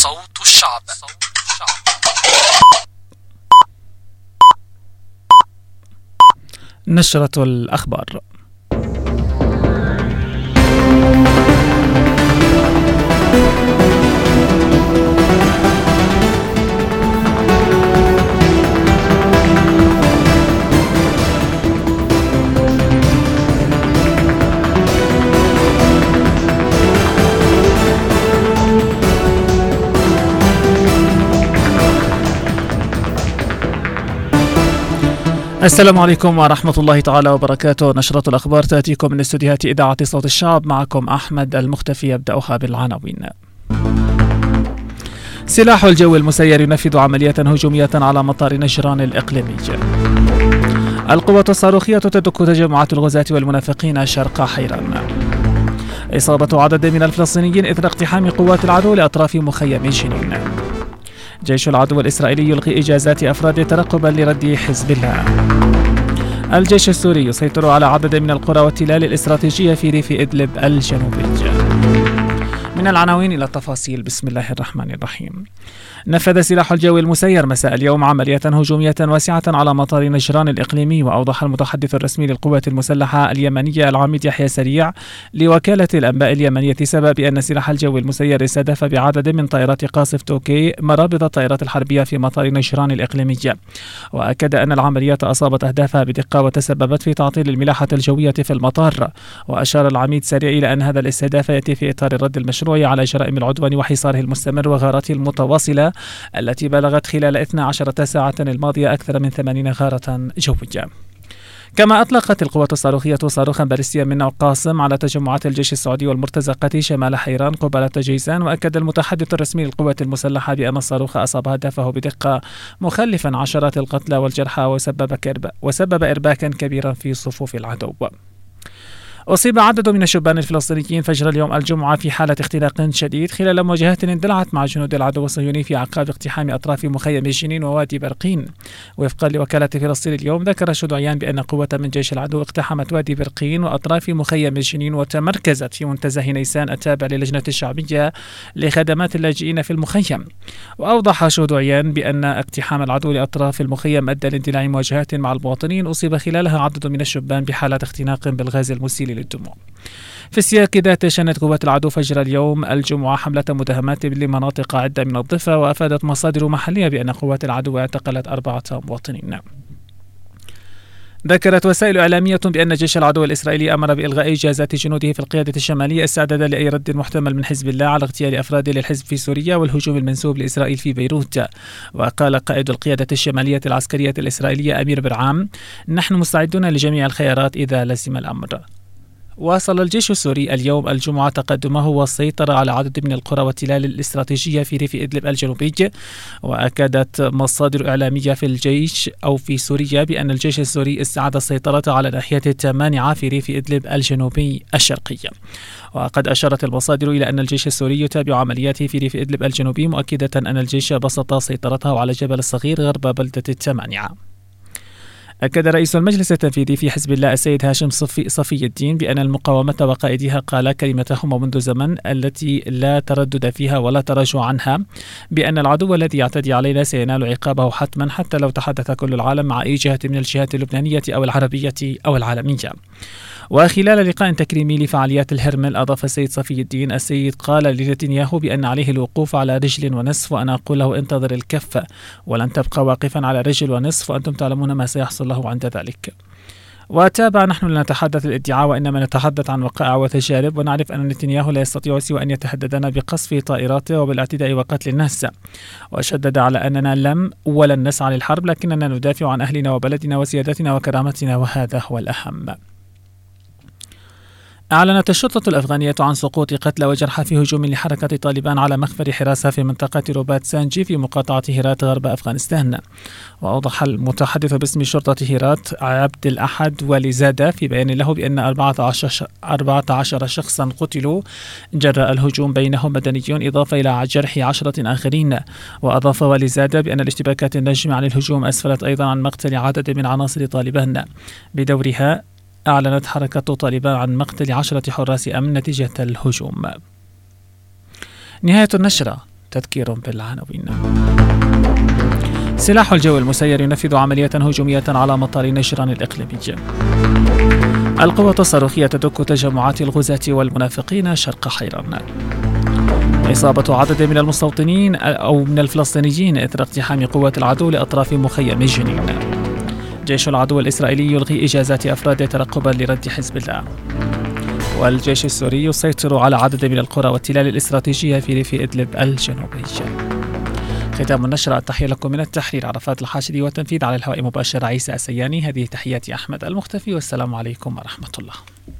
صوت الشعب. نشرة الأخبار. السلام عليكم ورحمة الله تعالى وبركاته. نشرة الأخبار تأتيكم من استديوهات إذاعة صوت الشعب، معكم أحمد المختفي. يبدأها بالعناوين. سلاح الجو المسير ينفذ عملية هجومية على مطار نجران الإقليمي. القوات الصاروخية تدك تجمعات الغزاة والمنافقين شرق حيران. إصابة عدد من الفلسطينيين إثر اقتحام قوات العدو لأطراف مخيم جنين. جيش العدو الإسرائيلي يلغي إجازات أفراد ترقبا لرد حزب الله. الجيش السوري يسيطر على عدد من القرى والتلال الاستراتيجية في ريف إدلب الجنوبي. من العناوين إلى التفاصيل. بسم الله الرحمن الرحيم. نفذ سلاح الجو المسير مساء اليوم عملية هجومية واسعة على مطار نجران الإقليمي. وأوضح المتحدث الرسمي للقوات المسلحة اليمنية العميد يحيى سريع لوكالة الأنباء اليمنية سبب بأن سلاح الجو المسير استهدف بعدد من طائرات قاصف توكي مرابط الطائرات الحربية في مطار نجران الإقليمي. وأكد أن العملية أصابت أهدافها بدقة وتسببت في تعطيل الملاحة الجوية في المطار. وأشار العميد سريع إلى أن هذا الاستهداف يأتي في إطار الرد المشروع على جرائم العدوان وحصاره المستمر وغاراته المتواصلة التي بلغت خلال 12 ساعة الماضية أكثر من 80 غارة جوية. كما أطلقت القوات الصاروخية صاروخا باليستيا من نوع قاسم على تجمعات الجيش السعودي والمرتزقة شمال حيران قبالة جيزان. وأكد المتحدث الرسمي للقوات المسلحة بأن الصاروخ أصاب هدفه بدقة، مخلفا عشرات القتلى والجرحى وسبب إرباكا كبيرا في صفوف العدو. أصيب عدد من الشبان الفلسطينيين فجر اليوم الجمعة في حالة اختناق شديد خلال مواجهات اندلعت مع جنود العدو الصهيوني في أعقاب اقتحام أطراف مخيم جنين ووادي برقين. وفقا لوكالة فلسطين اليوم، ذكر شيوعيان بأن قوة من جيش العدو اقتحمت وادي برقين وأطراف مخيم جنين وتمركزت في منتزه نيسان التابع للجنة الشعبية لخدمات اللاجئين في المخيم. وأوضح شيوعيان بأن اقتحام العدو لأطراف المخيم أدى لاندلاع مواجهات مع المواطنين أصيب خلالها عدد من الشبان بحالة اختناق بالغاز المسيل للدموع. في السياق ذاته، شنت قوات العدو فجر اليوم الجمعة حملة مداهمات لمناطق عدة من الضفة. وأفادت مصادر محلية بأن قوات العدو اعتقلت 4 مواطنين. ذكرت وسائل إعلامية بأن جيش العدو الإسرائيلي أمر بإلغاء إجازات جنوده في القيادة الشمالية استعدادا لأي رد محتمل من حزب الله على اغتيال أفراد للحزب في سوريا والهجوم المنسوب لإسرائيل في بيروت. وقال قائد القيادة الشمالية العسكرية الإسرائيلية أمير برعام: نحن مستعدون لجميع الخيارات إذا لزم الأمر. واصل الجيش السوري اليوم الجمعة تقدمه والسيطرة على عدد من القرى والتلال الاستراتيجية في ريف إدلب الجنوبي. وأكدت مصادر إعلامية في الجيش أو في سوريا بأن الجيش السوري استعاد السيطرة على ناحية التمانعة في ريف إدلب الجنوبي الشرقي. وقد أشارت المصادر إلى أن الجيش السوري يتابع عملياته في ريف إدلب الجنوبي، مؤكدة أن الجيش بسط سيطرته على جبل الصغير غرب بلدة التمانعة. أكد رئيس المجلس التنفيذي في حزب الله السيد هاشم صفي الدين بأن المقاومة وقائدها قال كلمتهم منذ زمن التي لا تردد فيها ولا تراجع عنها، بأن العدو الذي يعتدي علينا سينال عقابه حتما حتى لو تحدث كل العالم مع أي جهة من الجهات اللبنانية أو العربية أو العالمية. وخلال لقاء تكريمي لفعاليات الهرمل، أضاف السيد صفي الدين السيد قال لنتنياهو بأن عليه الوقوف على رجل ونصف، وأنا أقول له انتظر الكفة ولن تبقى واقفا على رجل ونصف، وأنتم تعلمون ما سيحصل له عند ذلك. وتابع: نحن لا نتحدث الادعاء وإنما نتحدث عن وقائع وتجارب، ونعرف أن نتنياهو لا يستطيع سوى أن يتهددنا بقصف طائراته وبالاعتداء وقتل الناس. وشدد على أننا لم ولن نسعى للحرب، لكننا ندافع عن أهلنا وبلدنا وسيادتنا وكرامتنا، وهذا هو الأهم. أعلنت الشرطة الأفغانية عن سقوط قتلى وجرحى في هجوم لحركة طالبان على مخفر حراسة في منطقة روبات سانجي في مقاطعة هيرات غرب أفغانستان. وأوضح المتحدث باسم شرطة هيرات عبد الأحد واليزادة في بيان له بأن 14 شخصا قتلوا جراء الهجوم، بينهم مدنيون إضافة إلى جرح 10 آخرين. وأضاف واليزادة بأن الاشتباكات الناجمة عن الهجوم أسفرت أيضا عن مقتل عدد من عناصر طالبان. بدورها أعلنت حركة طالبان عن مقتل 10 حراس أمن نتيجة الهجوم. نهاية النشرة. تذكير بالعناوين. سلاح الجو المسير ينفذ عمليات هجومية على مطار نجران الإقليمي. القوات الصاروخية تدك تجمعات الغزاة والمنافقين شرق حيران. إصابة عدد من المستوطنين أو من الفلسطينيين إثر اقتحام قوات العدو لأطراف مخيم جنين. جيش العدو الإسرائيلي يلغي إجازات أفراد ترقبا لرد حزب الله. والجيش السوري يسيطر على عدد من القرى والتلال الاستراتيجية في ريف إدلب الجنوبي. ختام النشرة. التحية لكم من التحرير عرفات الحاشدي، والتنفيذ على الهواء مباشر عيسى السياني. هذه تحياتي أحمد المختفي، والسلام عليكم ورحمة الله.